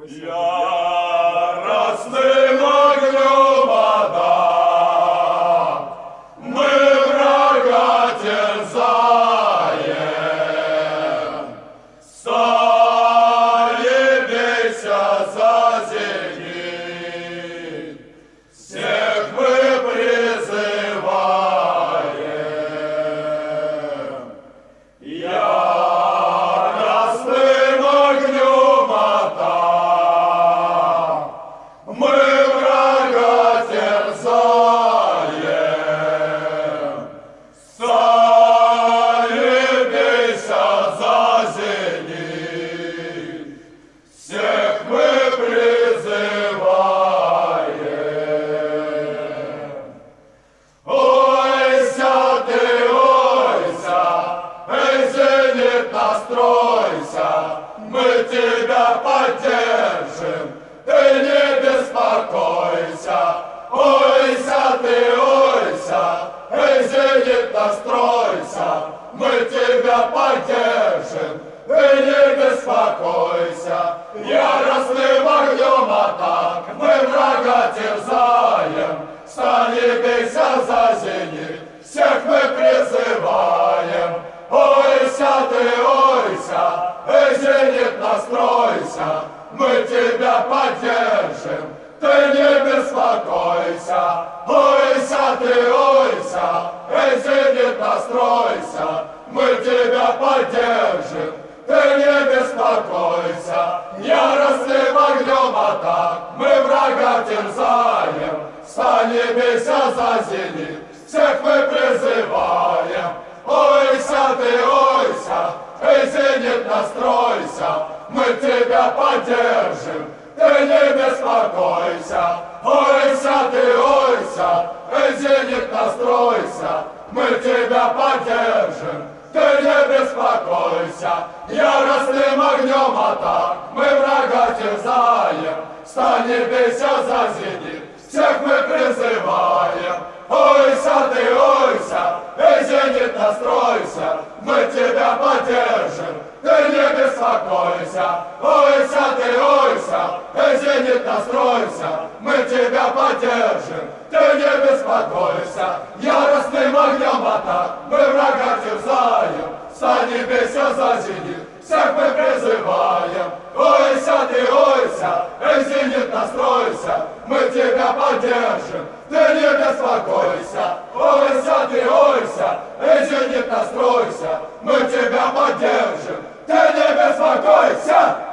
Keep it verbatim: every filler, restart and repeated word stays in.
Яростным огнем атак мы врага терзаем. Стали бейся за зенит, всех мы призываем. Яростным огнем атак мы врага терзаем. Стали бейся за зенит, всех мы призываем. Ойся ты, ойся, эй, зенит, настройся, мы тебя поддержим, ты не беспокойся. Ойся ты, ойся, эй, зенит, настройся, мы тебя поддержим, ты не беспокойся. Яростным огнем атак мы врага терзаем. Стали бейся за зенит, всех мы призываем. Ойся ты, ойся, эй, зенит, настройся, мы тебя поддержим, ты не беспокойся. Ойся ты, ойся, эй, зенит, настройся, мы тебя поддержим, ты не беспокойся. Яростным огнем атак мы врага терзаем. Стали бейся за зенит, всех мы призываем. Ойся ты, ойся, эй, зенит, настройся, мы тебя поддержим, ты не беспокойся. Ойся ты, ойся, эй, зенит, настройся, мы тебя поддержим, ты не беспокойся. Яростным огнем атак мы врага терзаем. Стали бейся за зенит, всех мы призываем. Ойся ты, ойся, эй, зенит, настройся, мы тебя поддержим, ты не беспокойся. Ойся ты, ойся, эй, зенит, настройся, мы тебя поддержим, ты не беспокойся. Яростным огнем атак мы врага терзаем. Стали бейся за зенит, всех мы призываем. Ойся ты, ойся, эй, зенит, настройся, мы тебя поддержим, ты не беспокойся. Ойся ты, ойся, эй, зенит, настройся, мы тебя поддержим, ты не беспокойся.